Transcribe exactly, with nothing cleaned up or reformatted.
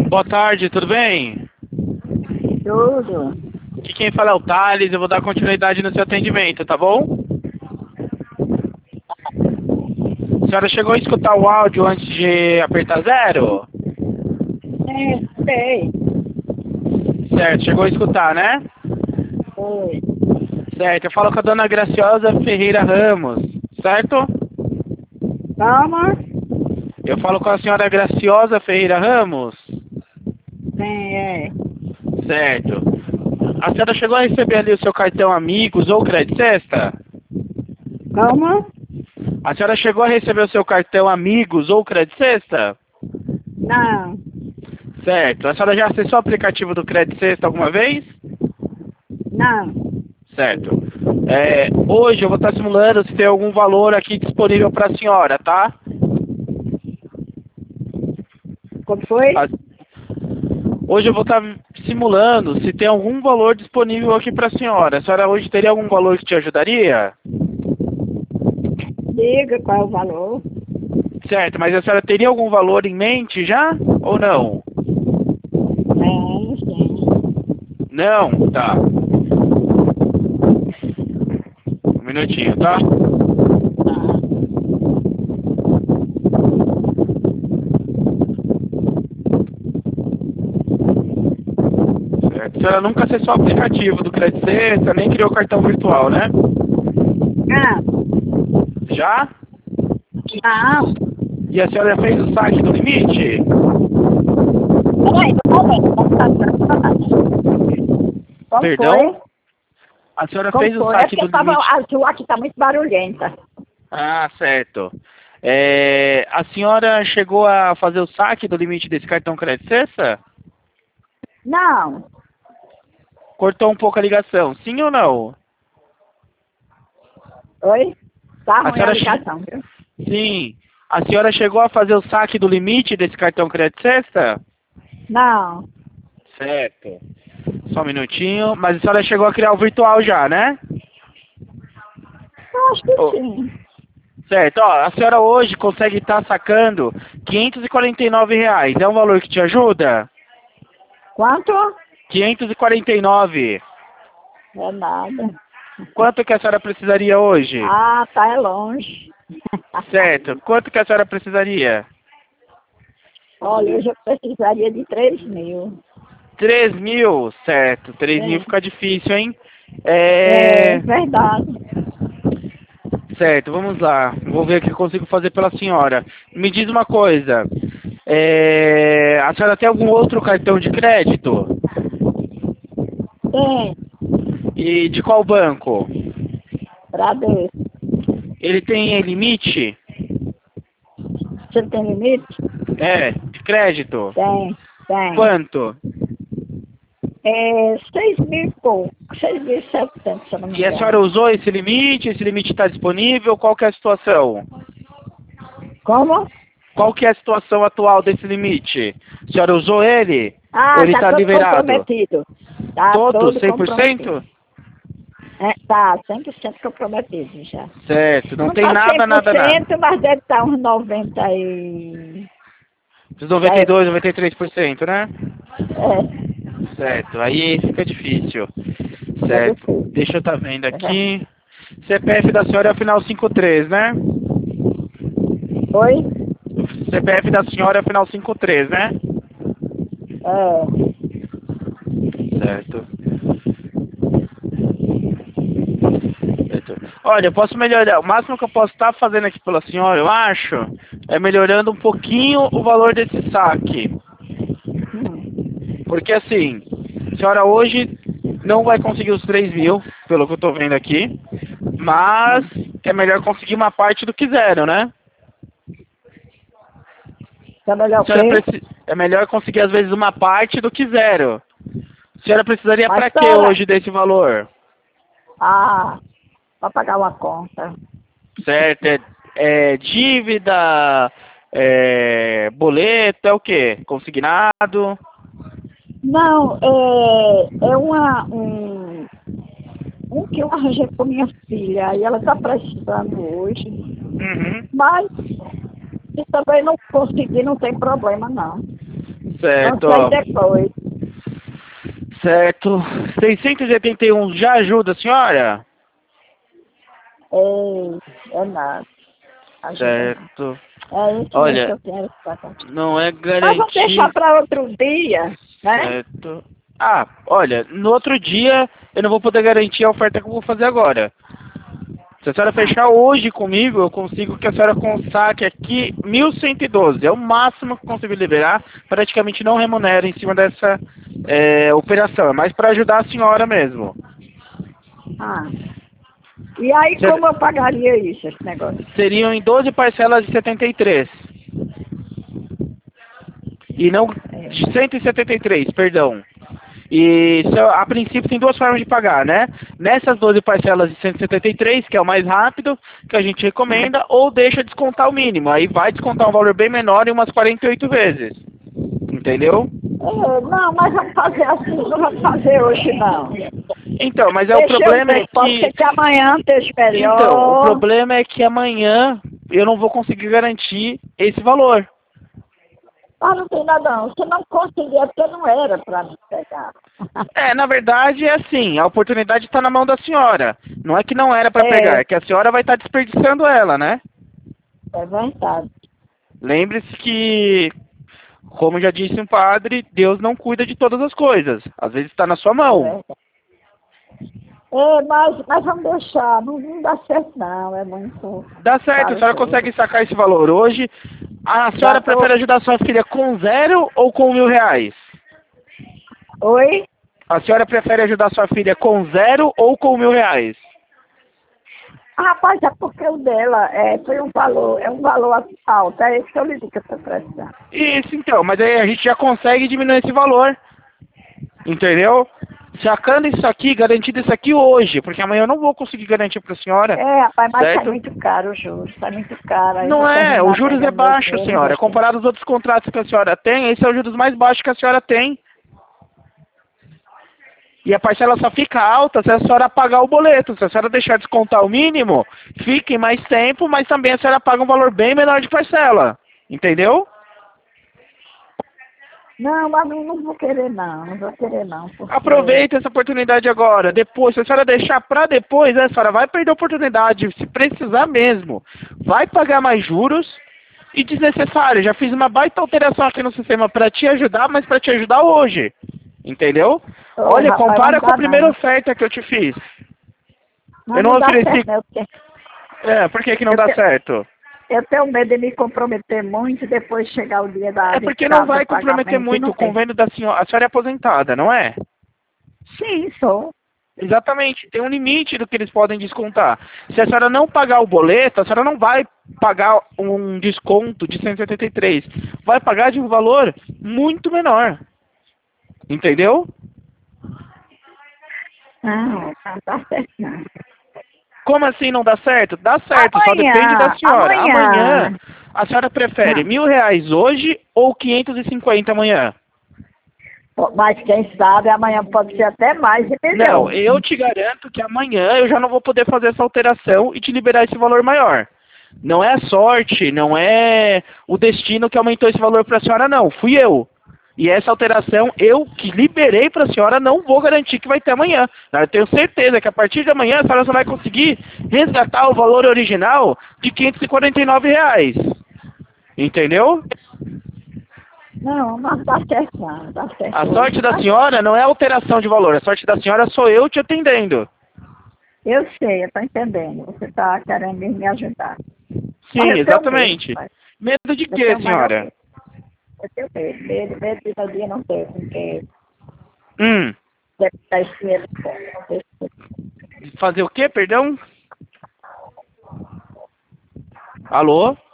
Boa tarde, tudo bem? Tudo. Aqui quem fala é o Thales, eu vou dar continuidade no seu atendimento, tá bom? A senhora chegou a escutar o áudio antes de apertar zero? É, sei. Certo, chegou a escutar, né? Oi. Certo, eu falo com a dona Graciosa Ferreira Ramos, certo? Calma. Eu falo com a senhora Graciosa Ferreira Ramos? Sim, é. Certo. A senhora chegou a receber ali o seu cartão Amigos ou Crédito Sexta? Calma. A senhora chegou a receber o seu cartão Amigos ou Crédito Sexta? Não. Certo. A senhora já acessou o aplicativo do Crédito Sexta alguma vez? Não. Certo. É, hoje eu vou estar simulando se tem algum valor aqui disponível para a senhora, tá? Como foi? A- Hoje eu vou estar simulando se tem algum valor disponível aqui para a senhora. A senhora hoje teria algum valor que te ajudaria? Diga qual é o valor. Certo, mas a senhora teria algum valor em mente já? Ou não? É, sim. Não? Tá. Um minutinho, tá? Ah, Certo. A senhora nunca acessou o aplicativo do Crédito Sexta, nem criou cartão virtual, né? ah, Já? não. E a senhora fez o saque do limite? Peraí, um momento. Como Perdão? foi? A senhora Como fez o foi? É saque porque do tava, limite? a sua aqui tá muito barulhenta. Ah, certo. É, a senhora chegou a fazer o saque do limite desse cartão Crédito Sexta? Não. Cortou um pouco a ligação, sim ou não? Oi? Tá A ruim a senhora... che- ligação, viu? Sim. A senhora chegou a fazer o saque do limite desse cartão Crédito Sexta? Não. Certo. Só um minutinho. Mas a senhora chegou a criar o virtual já, né? Eu acho que Ô, sim. certo. Ó, a senhora hoje consegue estar sacando quinhentos e quarenta e nove reais. É um valor que te ajuda? Quanto? quinhentos e quarenta e nove. É nada. Quanto que a senhora precisaria hoje? Ah, tá é longe. Certo. Quanto que a senhora precisaria? Olha, hoje eu precisaria de três mil. Três mil? Certo. Três mil Sim. fica difícil, hein? É É... verdade. Certo, vamos lá. Vou ver o que eu consigo fazer pela senhora. Me diz uma coisa. É... A senhora tem algum outro cartão de crédito? Tem. E de qual banco? Bradesco. Ele tem limite? Você tem limite? É, de crédito. Tem. Tem. Quanto? É seis mil e pouco. Seis mil e setecentos, se eu não me E a senhora engano. usou esse limite? Esse limite está disponível? Qual que é a situação? Como? Qual que é a situação atual desse limite? A senhora usou ele? Ou Ah, ele tá está todo liberado? comprometido. Tá Todo? todo cem por comprometido. cento? É, tá, cem por cento comprometido já. Certo, não Não tem tá nada, cem por nada, nada. cento, mas deve estar uns noventa e... Os noventa e dois, noventa e três por cento, né? É, Certo, aí fica difícil. é Certo, difícil. deixa eu estar vendo É. aqui. C P F da senhora é o final cinquenta e três, né? Oi? C P F da senhora é o final cinquenta e três, né? É. Certo. Certo. Olha, eu posso melhorar. O máximo que eu posso estar fazendo aqui pela senhora, eu acho, é melhorando um pouquinho o valor desse saque. Hum. Porque assim, a senhora hoje não vai conseguir os três mil, pelo que eu tô vendo aqui. Mas é melhor conseguir uma parte do que zero, né? Tá melhor A o senhora quê? preci... É melhor conseguir às vezes uma parte do que zero. A senhora precisaria Mas para que senhora... hoje desse valor? Ah, pra pagar uma conta. Certo? É, é dívida, é boleto, é o quê? Consignado? Não, é, é uma, um, um que eu arranjei com minha filha, e ela tá precisando hoje. Uhum. Mas se também não conseguir, não tem problema não. Certo, Não ó. sei depois. Certo. seiscentos e oitenta e um já ajuda a senhora? Ei, é nada. Ajuda não. Certo. É isso mesmo que Olha, eu quero fazer. não é Mas vamos deixar garantir. para outro dia, né? Certo. Ah, olha, no outro dia eu não vou poder garantir a oferta que eu vou fazer agora. Se a senhora fechar hoje comigo, eu consigo que a senhora consaque aqui mil cento e doze. É o máximo que eu consigo liberar. Praticamente não remunera em cima dessa é, operação. É mais para ajudar a senhora mesmo. Ah. E aí Cê- como eu pagaria isso, esse negócio? Seriam em doze parcelas de setenta e três. E não É. de cento e setenta e três, perdão. E só- a princípio tem duas formas de pagar, né? Nessas doze parcelas de cento e setenta e três, que é o mais rápido, que a gente recomenda, ou deixa descontar o mínimo. Aí vai descontar um valor bem menor em umas quarenta e oito vezes. Entendeu? É, não, mas vamos fazer assim, não vamos fazer hoje não. Então, mas é o Deixa eu problema é ver, pode que. ser que amanhã esteja Então, o melhor. problema é que amanhã eu não vou conseguir garantir esse valor. Ah, não tem nada não. Se não conseguir, é porque não era para me pegar. É, na verdade é assim, a oportunidade está na mão da senhora. Não é que não era para pegar, É, é que a senhora vai estar desperdiçando ela, né? é verdade. Lembre-se que, como já disse um padre, Deus não cuida de todas as coisas. Às vezes está na sua É mão. verdade. É, mas, mas vamos deixar. Não, não dá certo não, é muito Dá certo, a caro senhora tudo. consegue sacar esse valor hoje. A senhora Dá, prefere ajudar sua filha com zero ou com mil reais? oi? A senhora prefere ajudar sua filha com zero ou com mil reais? Ah, rapaz, é porque o dela é, foi um valor, é um valor alto. É isso que eu lhe digo que eu estou precisando. Isso então, mas aí a gente já consegue diminuir esse valor. Entendeu? Sacando isso aqui, garantido isso aqui hoje, porque amanhã eu não vou conseguir garantir para a senhora, É, rapaz, mas sai certo? muito caro o juros, sai muito caro. Aí eu Não vou é, os terminar juros é pegando meu baixo, dinheiro e senhora. investindo. Comparado aos outros contratos que a senhora tem, esse é o juros mais baixo que a senhora tem. E a parcela só fica alta se a senhora pagar o boleto. Se a senhora deixar descontar o mínimo, fica em mais tempo, mas também a senhora paga um valor bem menor de parcela. Entendeu? Não, mas não, não vou querer não, não vou querer não, porque... Aproveita essa oportunidade agora. Depois, se a senhora deixar para depois, né, a senhora vai perder a oportunidade, se precisar mesmo. Vai pagar mais juros e desnecessário. Já fiz uma baita alteração aqui no sistema para te ajudar, mas para te ajudar hoje. Entendeu? Ô, Olha, rapaz, compara não com a dá primeira não. oferta que eu te fiz. Mas Eu não não dá ofereci. certo, não. Porque É, por que que não eu, dá te, certo? eu tenho medo de me comprometer muito e depois chegar o dia da É de porque não casa, do vai comprometer pagamento e muito não o tem. convênio da senhora. A senhora é aposentada, não é? Sim, sou. Exatamente, tem um limite do que eles podem descontar. Se a senhora não pagar o boleto, a senhora não vai pagar um desconto de cento e oitenta e três. Vai pagar de um valor muito menor. Entendeu? Não, não dá certo não. Como assim não dá certo? Dá certo, só depende da Amanhã, senhora. Amanhã, amanhã. a senhora prefere Não. mil reais hoje ou quinhentos e cinquenta amanhã? Pô, mas quem sabe amanhã pode ser até mais e Não, melhor. eu te garanto que amanhã eu já não vou poder fazer essa alteração e te liberar esse valor maior. Não é a sorte, não é o destino que aumentou esse valor para a senhora, não. Fui eu. E essa alteração, eu que liberei para a senhora, não vou garantir que vai ter amanhã. Eu tenho certeza que a partir de amanhã a senhora só vai conseguir resgatar o valor original de quinhentos e quarenta e nove reais. Entendeu? Não, não dá certo não, não dá certo A hoje. sorte da Mas senhora não é alteração de valor. A sorte da senhora sou eu te atendendo. eu sei, eu tô entendendo. Você está querendo me ajudar. Sim, Mas eu tenho medo, exatamente. pai. Medo de Eu quê, tenho maior senhora? medo. Eu tenho medo, medo, medo de no dia não ter, porque Hum, deve estar esse medo fora, não ter esse- fazer o quê, perdão? Alô?